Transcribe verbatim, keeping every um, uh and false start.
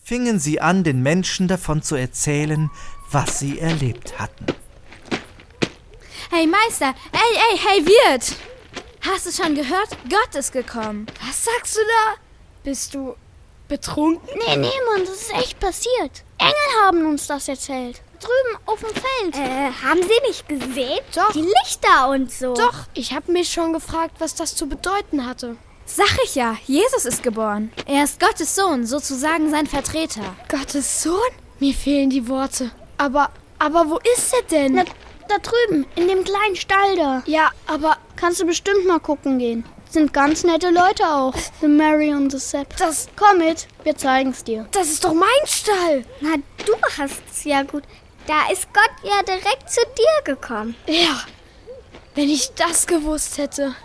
fingen sie an, den Menschen davon zu erzählen, was sie erlebt hatten. Hey Meister, ey, ey, hey Wirt! Hast du schon gehört? Gott ist gekommen. Was sagst du da? Bist du betrunken? Nee, nee, Mann, das ist echt passiert. Engel haben uns das erzählt. Drüben auf dem Feld. Äh, haben Sie nicht gesehen? Doch. Die Lichter und so. Doch, ich habe mich schon gefragt, was das zu bedeuten hatte. Sag ich ja, Jesus ist geboren. Er ist Gottes Sohn, sozusagen sein Vertreter. Gottes Sohn? Mir fehlen die Worte. Aber, aber wo ist er denn? Na, da drüben, in dem kleinen Stall da. Ja, aber Kannst du bestimmt mal gucken gehen. Sind ganz nette Leute auch. The Mary und the Sepp. das, Komm mit, wir zeigen's dir. das ist doch mein Stall. Na, du hast es ja gut. Da ist Gott ja direkt zu dir gekommen. Ja, wenn ich das gewusst hätte.